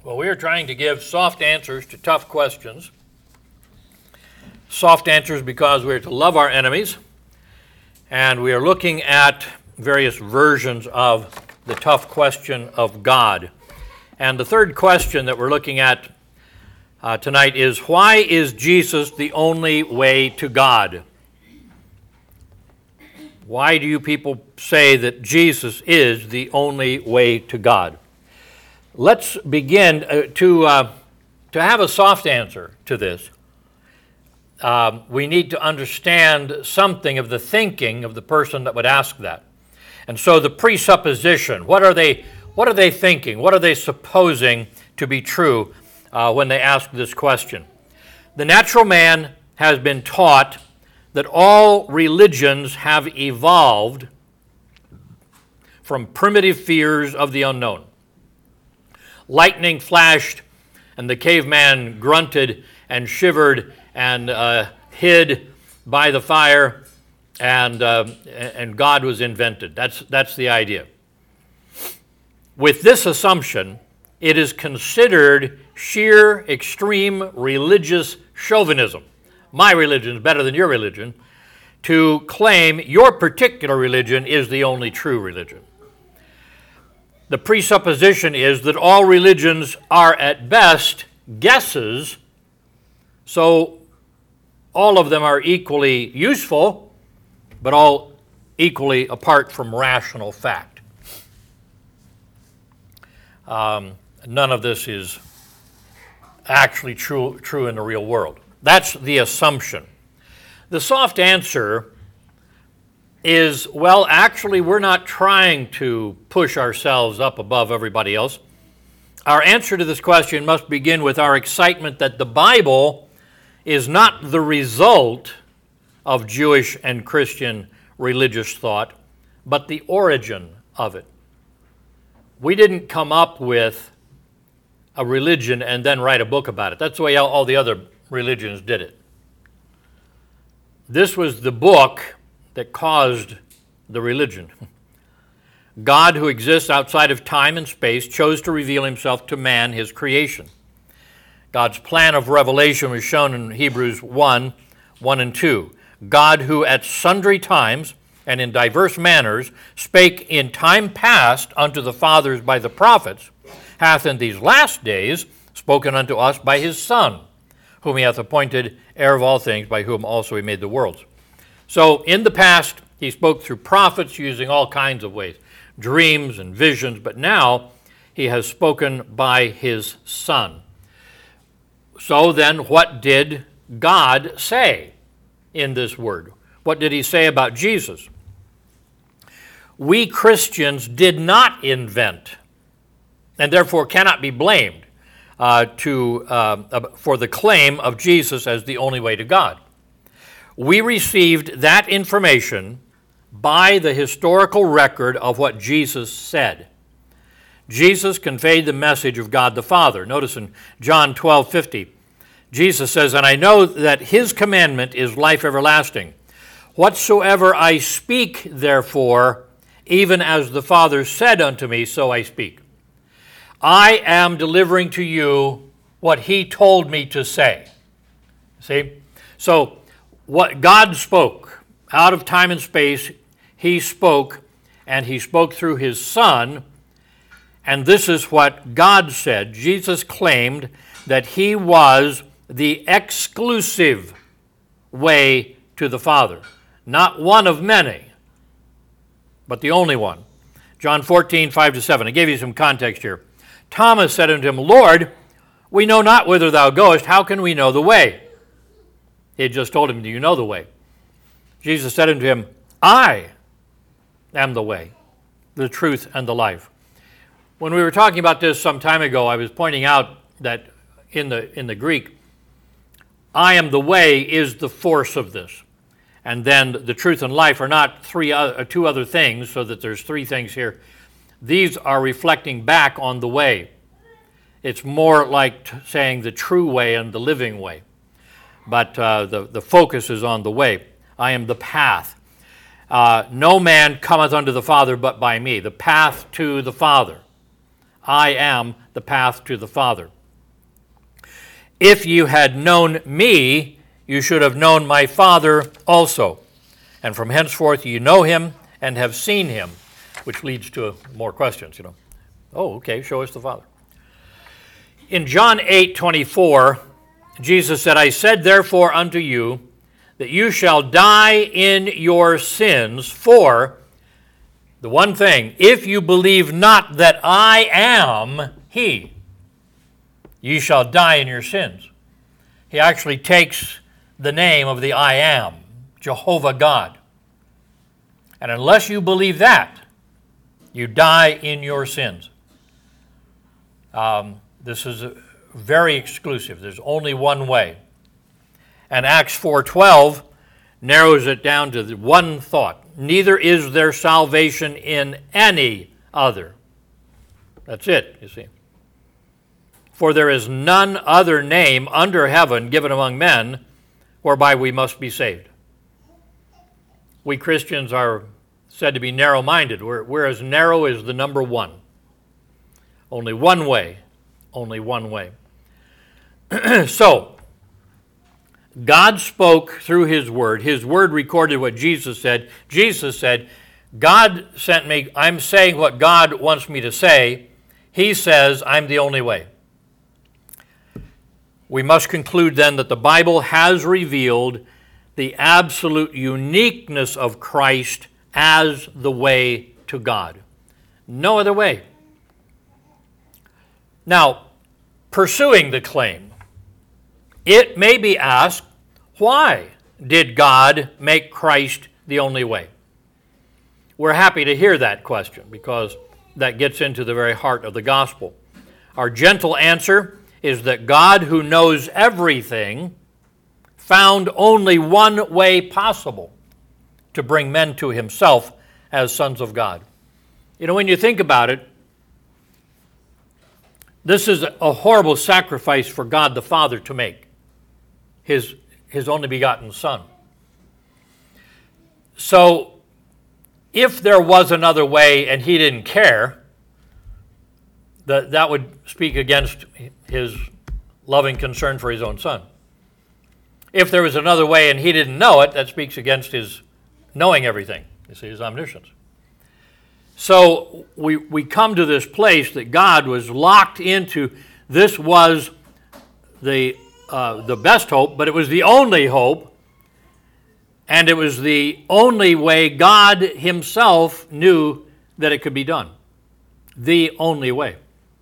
Well, we are trying to give soft answers to tough questions. Soft answers because we are to love our enemies, and we are looking at various versions of the tough question of God. And the third question that we're looking at tonight is, why is Jesus the only way to God? Why do you people say that Jesus is the only way to God? Let's begin to have a soft answer to this. We need to understand something of the thinking of the person that would ask that. And so the presupposition, what are they thinking? What are they supposing to be true when they ask this question? The natural man has been taught that all religions have evolved from primitive fears of the unknown. Lightning flashed, and the caveman grunted and shivered and hid by the fire, and God was invented. That's the idea. With this assumption, it is considered sheer extreme religious chauvinism. My religion is better than your religion, to claim your particular religion is the only true religion. The presupposition is that all religions are at best guesses, so all of them are equally useful, but all equally apart from rational fact. None of this is actually true in the real world. That's the assumption. The soft answer is, well, actually, we're not trying to push ourselves up above everybody else. Our answer to this question must begin with our excitement that the Bible is not the result of Jewish and Christian religious thought, but the origin of it. We didn't come up with a religion and then write a book about it. That's the way all the other religions did it. This was the book that caused the religion. God, who exists outside of time and space, chose to reveal himself to man, his creation. God's plan of revelation was shown in Hebrews 1 and 2. God, who at sundry times and in diverse manners spake in time past unto the fathers by the prophets, hath in these last days spoken unto us by his Son, whom he hath appointed heir of all things, by whom also he made the worlds. So in the past, he spoke through prophets using all kinds of ways, dreams and visions, but now he has spoken by his Son. So then, what did God say in this word? What did he say about Jesus? We Christians did not invent, and therefore cannot be blamed for the claim of Jesus as the only way to God. We received that information by the historical record of what Jesus said. Jesus conveyed the message of God the Father. Notice in John 12:50, Jesus says, "And I know that his commandment is life everlasting. Whatsoever I speak, therefore, even as the Father said unto me, so I speak." I am delivering to you what he told me to say. See? So, what God spoke out of time and space, he spoke, and he spoke through his Son, and this is what God said. Jesus claimed that he was the exclusive way to the Father. Not one of many, but the only one. John 14, 5-7. I gave you some context here. Thomas said unto him, Lord, we know not whither thou goest. How can we know the way? He had just told him, do you know the way? Jesus said unto him, I am the way, the truth, and the life. When we were talking about this some time ago, I was pointing out that in the Greek, I am the way is the force of this. And then the truth and life are not two other things, so that there's three things here. These are reflecting back on the way. It's more like saying the true way and the living way. But the focus is on the way. I am the path. No man cometh unto the Father but by me. The path to the Father. I am the path to the Father. If you had known me, you should have known my Father also. And from henceforth you know him and have seen him, which leads to more questions, Oh, okay, show us the Father. In John 8:24, Jesus said, I said therefore unto you, that you shall die in your sins, for the one thing, if you believe not that I am he, you shall die in your sins. He actually takes the name of the I am, Jehovah God. And unless you believe that, you die in your sins. This is very exclusive. There's only one way. And Acts 4:12 narrows it down to one thought. Neither is there salvation in any other. That's it, you see. For there is none other name under heaven given among men whereby we must be saved. We Christians are said to be narrow-minded, whereas narrow is the number one. Only one way. Only one way. So, God spoke through his word. His word recorded what Jesus said. Jesus said, God sent me, I'm saying what God wants me to say. He says, I'm the only way. We must conclude then that the Bible has revealed the absolute uniqueness of Christ as the way to God. No other way. Now, pursuing the claim, it may be asked, why did God make Christ the only way? We're happy to hear that question because that gets into the very heart of the gospel. Our gentle answer is that God, who knows everything, found only one way possible to bring men to himself as sons of God. When you think about it, this is a horrible sacrifice for God the Father to make. His only begotten Son. So, if there was another way and he didn't care, that would speak against his loving concern for his own Son. If there was another way and he didn't know it, that speaks against his knowing everything, his omniscience. So we come to this place that God was locked into. This was the best hope, but it was the only hope, and it was the only way God himself knew that it could be done. The only way.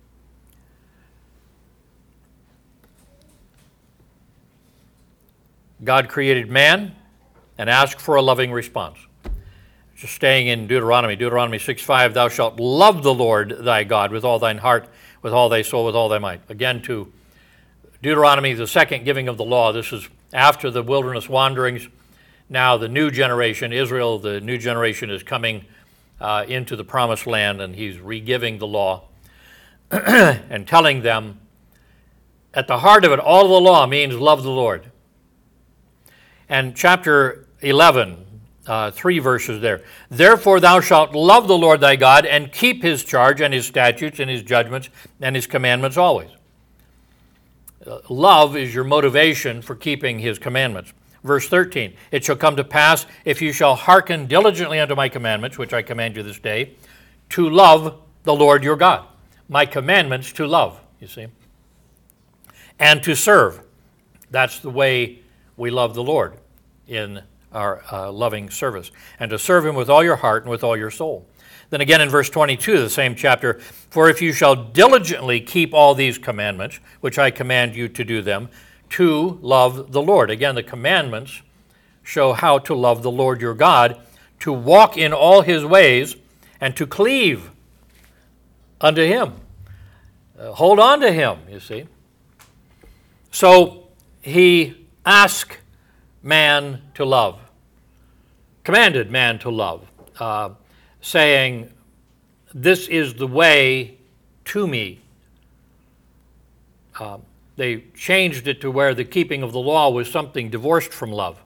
God created man and asked for a loving response. Just staying in Deuteronomy 6:5, thou shalt love the Lord thy God with all thine heart, with all thy soul, with all thy might. Again to Deuteronomy, the second giving of the law. This is after the wilderness wanderings. Now the new generation, Israel, the new generation is coming into the promised land, and he's re-giving the law and telling them, at the heart of it, all of the law means love the Lord. And chapter 11, 3 verses there. Therefore thou shalt love the Lord thy God and keep his charge and his statutes and his judgments and his commandments always. Love is your motivation for keeping his commandments. Verse 13, it shall come to pass, if you shall hearken diligently unto my commandments, which I command you this day, to love the Lord your God. My commandments to love, you see. And to serve. That's the way we love the Lord in our loving service. And to serve him with all your heart and with all your soul. Then again in verse 22 of the same chapter, for if you shall diligently keep all these commandments, which I command you to do them, to love the Lord. Again, the commandments show how to love the Lord your God, to walk in all his ways, and to cleave unto him. Hold on to him, you see. So he asked man to love, commanded man to love, saying, this is the way to me. They changed it to where the keeping of the law was something divorced from love.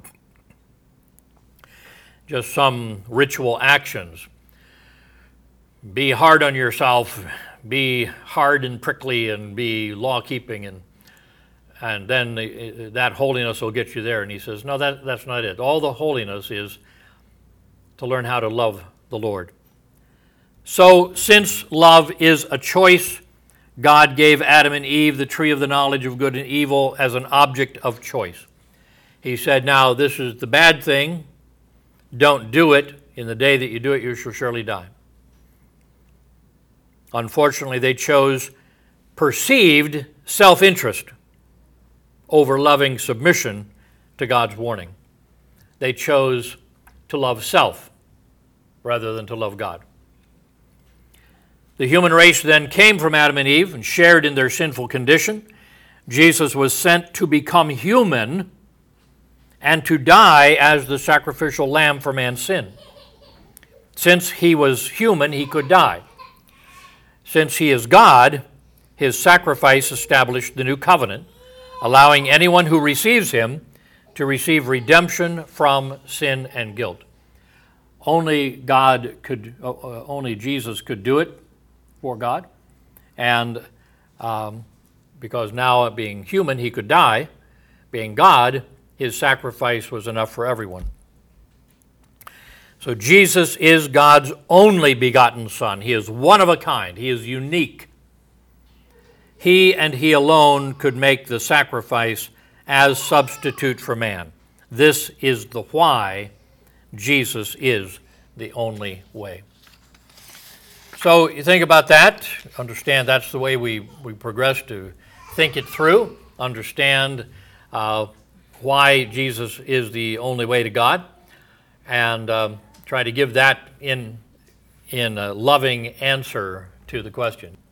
Just some ritual actions. be hard on yourself, be hard and prickly, and be law-keeping, and then that holiness will get you there. And he says, no, that's not it. All the holiness is to learn how to love the Lord. So, since love is a choice, God gave Adam and Eve the tree of the knowledge of good and evil as an object of choice. He said, now, this is the bad thing. Don't do it. In the day that you do it, you shall surely die. Unfortunately, they chose perceived self-interest over loving submission to God's warning. They chose to love self rather than to love God. The human race then came from Adam and Eve and shared in their sinful condition. Jesus was sent to become human and to die as the sacrificial lamb for man's sin. Since he was human, he could die. Since he is God, his sacrifice established the new covenant, allowing anyone who receives him to receive redemption from sin and guilt. Only Jesus could do it for God, and because now being human, he could die. Being God, his sacrifice was enough for everyone. So Jesus is God's only begotten Son. He is one of a kind. He is unique. He and he alone could make the sacrifice as substitute for man. This is the why Jesus is the only way. So you think about that, understand that's the way we progress to think it through, understand why Jesus is the only way to God, and try to give that in a loving answer to the question.